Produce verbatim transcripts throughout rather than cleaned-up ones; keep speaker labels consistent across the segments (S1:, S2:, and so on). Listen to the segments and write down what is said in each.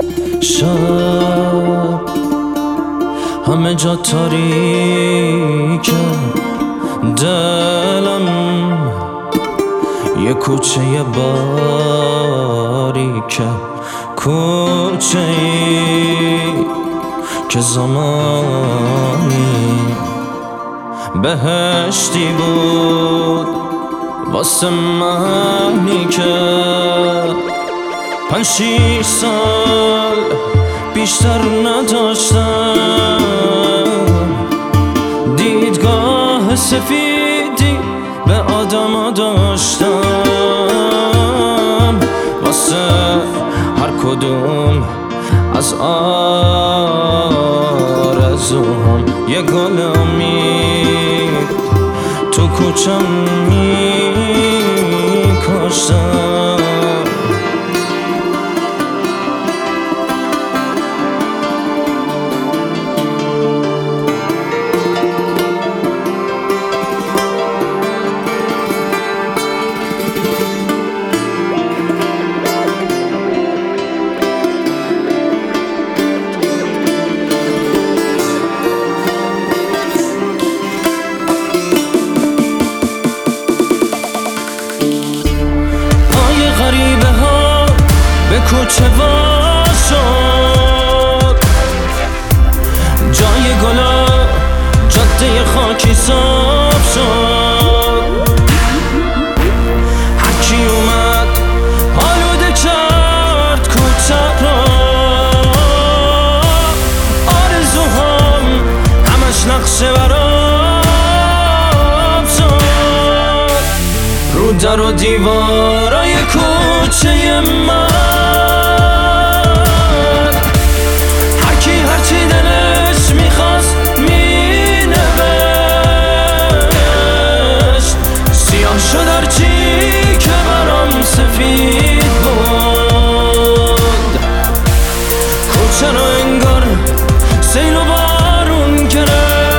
S1: شب همه جا تاریکه، دلم یه کوچه باریکه، کوچه ای که زمانی بهشتی بود واسه منی که پنج شیش سال بیشتر نداشتم. دیدگاه سفیدی به آدم داشتم، واسه هر کدوم از آرزوام یه گل امید تو کوچم می کاشتم. به کوچه وا شد، جای گلا جاده خاکی صاف شد. هرکی اومد آلوده کرد کوچه را، آرزوهام همش نقشه برام شد. رو در و دیوارای کوچه من شد هرچی که برام سفید بود. کوچه رو انگار سیل و بارون گرفت،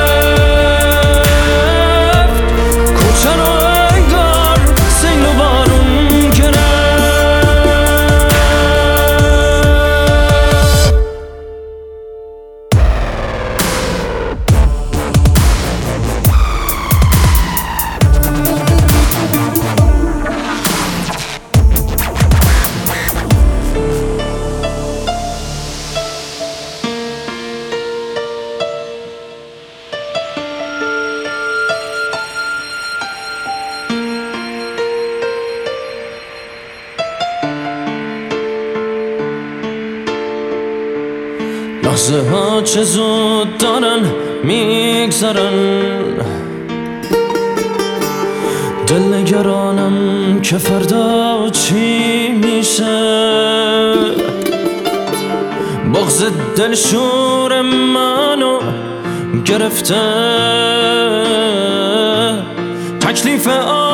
S1: کوچه رو انگار سیل و بارون گرفت. لحظه ها چه زود دارن میگذرن، دل نگرانم که فردا چی میشه. بغض دلشور منو گرفته، تکلیف